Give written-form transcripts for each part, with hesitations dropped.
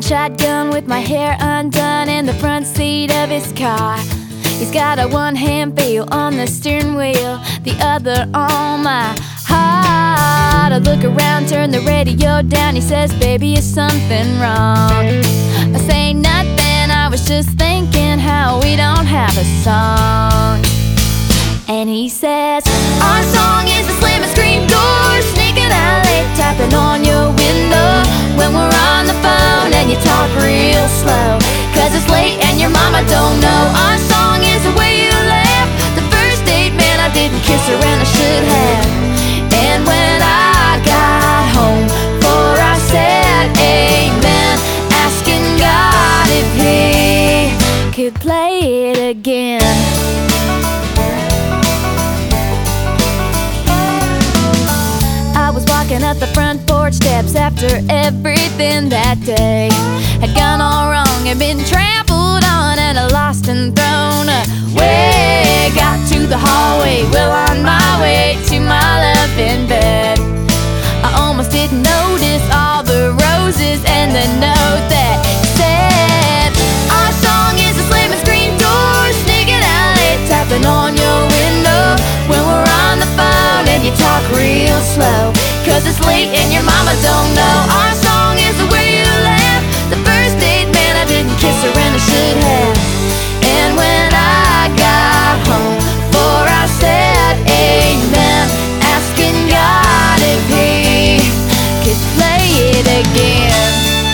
shotgun with my hair undone in the front seat of his car. He's got a one-hand feel on the steering wheel, the other on my heart. I look around, turn the radio down. He says, baby, is something wrong? I say nothing, I was just thinking how we don't have a song. And he says, our song is the slamming screen door, sneaking out late, tapping on your window when we're on the phone and you talk real slow, 'cause it's late and your mama don't know. Our song is the way you laugh, the first date, man, I didn't kiss her and I should have. And when I got home, for I said amen, asking God if he could play it again. I was walking up the front porch steps after everything that day had gone all wrong, had been trampled on and lost and thrown away. Got to the hallway, well on my way to my love in bed. I almost didn't notice all the roses and the note that said, our song is a slamming screen door, sneaking out late, tapping on your window when we're on the phone and you talk real slow, 'cause it's late and your mama don't know. Our song is the way you laugh, the first date, man, I didn't kiss her and I should have. And when I got home, for I said amen, asking God if he could play it again.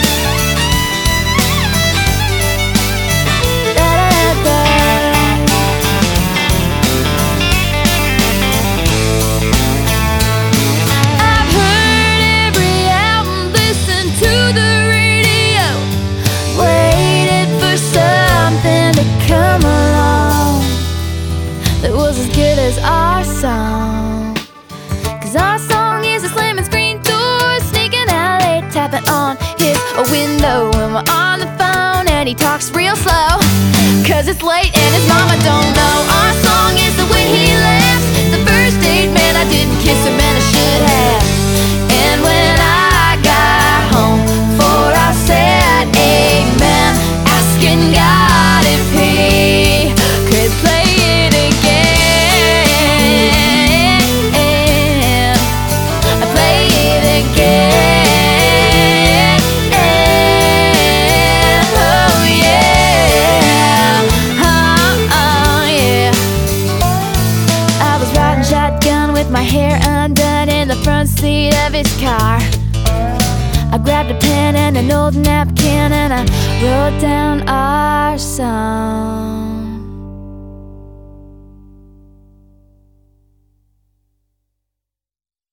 As our song, 'cause our song is a slamming screen door, sneaking out late, tapping on his window when we're on the phone and he talks real slow, 'cause it's late and his mama don't know. Our song is the way he laughs, the first date, man, I didn't kiss him and I should have. And when I got home, for I said amen, asking God if he could play it again. My hair undone in the front seat of his car. I grabbed a pen and an old napkin and I wrote down our song.